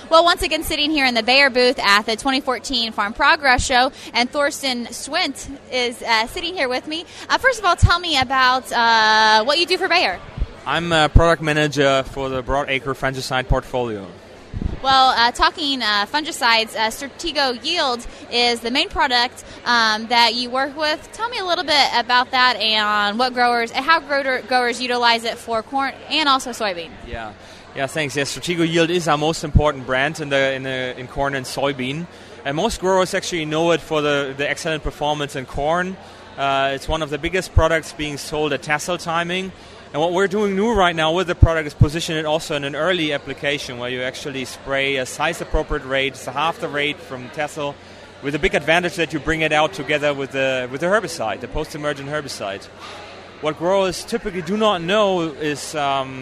Well, once again, sitting here in the Bayer booth at the 2014 Farm Progress Show, and Thorsten Schwint is sitting here with me. First of all, tell me about what you do for Bayer. I'm a product manager for the broadacre fungicide portfolio. Well, talking fungicides, Stratego Yield is the main product that you work with. Tell me a little bit about that and how growers utilize it for corn and also soybean. Yeah, thanks. Yes, Stratego Yield is our most important brand in corn and soybean. And most growers actually know it for the excellent performance in corn. It's one of the biggest products being sold at tassel timing. And what we're doing new right now with the product is position it also in an early application where you actually spray a size-appropriate rate, so half the rate from tassel, with the big advantage that you bring it out together with the herbicide, the post-emergent herbicide. What growers typically do not know is,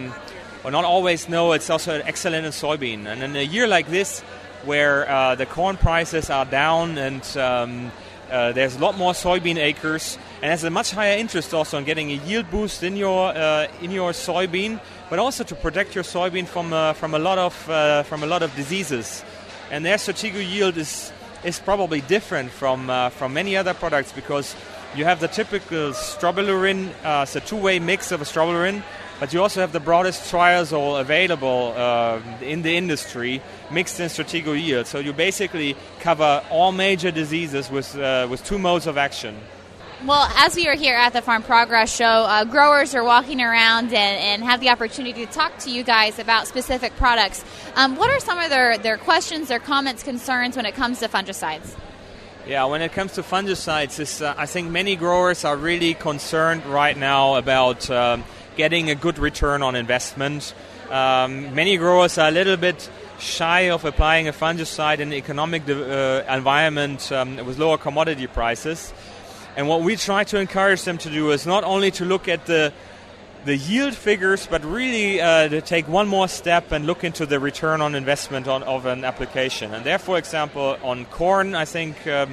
or not always know, it's also excellent in soybean. And in a year like this, where the corn prices are down and there's a lot more soybean acres, and there's a much higher interest also in getting a yield boost in your soybean, but also to protect your soybean from a lot of diseases. And their Stratego Yield is probably different from many other products because you have the typical strobilurin, it's a two-way mix of a strobilurin, but you also have the broadest triazole available in the industry mixed in Stratego Yield. So you basically cover all major diseases with two modes of action. Well, as we are here at the Farm Progress Show, growers are walking around and have the opportunity to talk to you guys about specific products. What are some of their questions, their comments, concerns when it comes to fungicides? Yeah, when it comes to fungicides, I think many growers are really concerned right now about getting a good return on investment. Many growers are a little bit shy of applying a fungicide in an economic environment with lower commodity prices. And what we try to encourage them to do is not only to look at the yield figures, but really to take one more step and look into the return on investment of an application. And there, for example, on corn, I think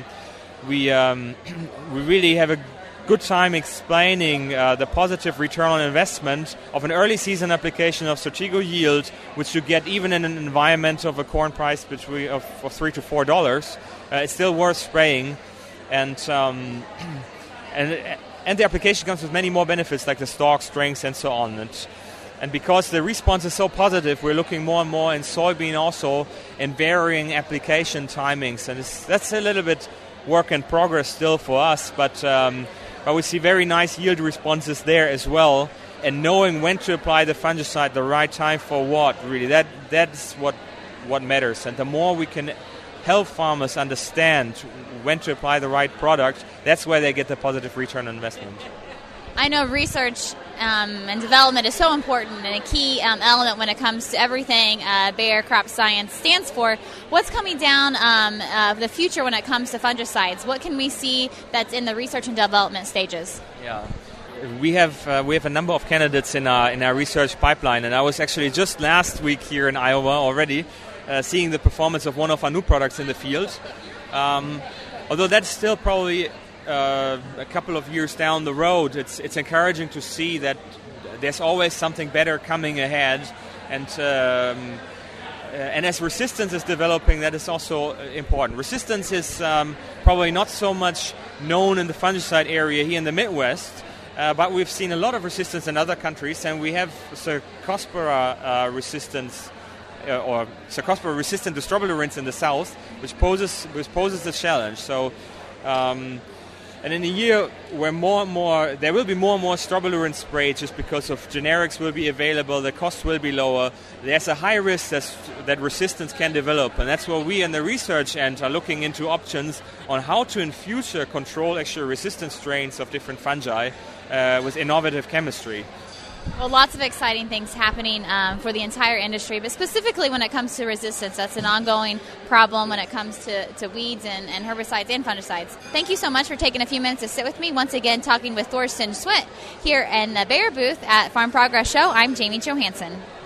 we really have a good time explaining the positive return on investment of an early season application of Stratego Yield, which you get even in an environment of a corn price of $3 to $4. It's still worth spraying. And the application comes with many more benefits like the stalk strength and so on. And because the response is so positive, we're looking more and more in soybean also in varying application timings. And that's a little bit work in progress still for us, but we see very nice yield responses there as well. And knowing when to apply the fungicide, the right time for what, really, that's what matters. And the more we can help farmers understand when to apply the right product, that's where they get the positive return on investment. I know research and development is so important and a key element when it comes to everything Bayer Crop Science stands for. What's coming down the future when it comes to fungicides? What can we see that's in the research and development stages? Yeah. We have a number of candidates in our research pipeline, and I was actually just last week here in Iowa already seeing the performance of one of our new products in the field. Although that's still probably a couple of years down the road, it's encouraging to see that there's always something better coming ahead, and as resistance is developing, that is also important. Resistance is probably not so much known in the fungicide area here in the Midwest, but we've seen a lot of resistance in other countries, and we have Cercospora resistance. Or Cercospora resistant to strobilurins in the south, which poses a challenge. So, and in a year where there will be more and more strobilurin sprayed just because of generics will be available, the cost will be lower. There's a high risk that resistance can develop, and that's where we in the research end are looking into options on how to in future control actual resistant strains of different fungi with innovative chemistry. Well, lots of exciting things happening for the entire industry, but specifically when it comes to resistance, that's an ongoing problem when it comes to weeds and herbicides and fungicides. Thank you so much for taking a few minutes to sit with me. Once again, talking with Thorsten Schwint here in the Bayer booth at Farm Progress Show. I'm Jamie Johansson.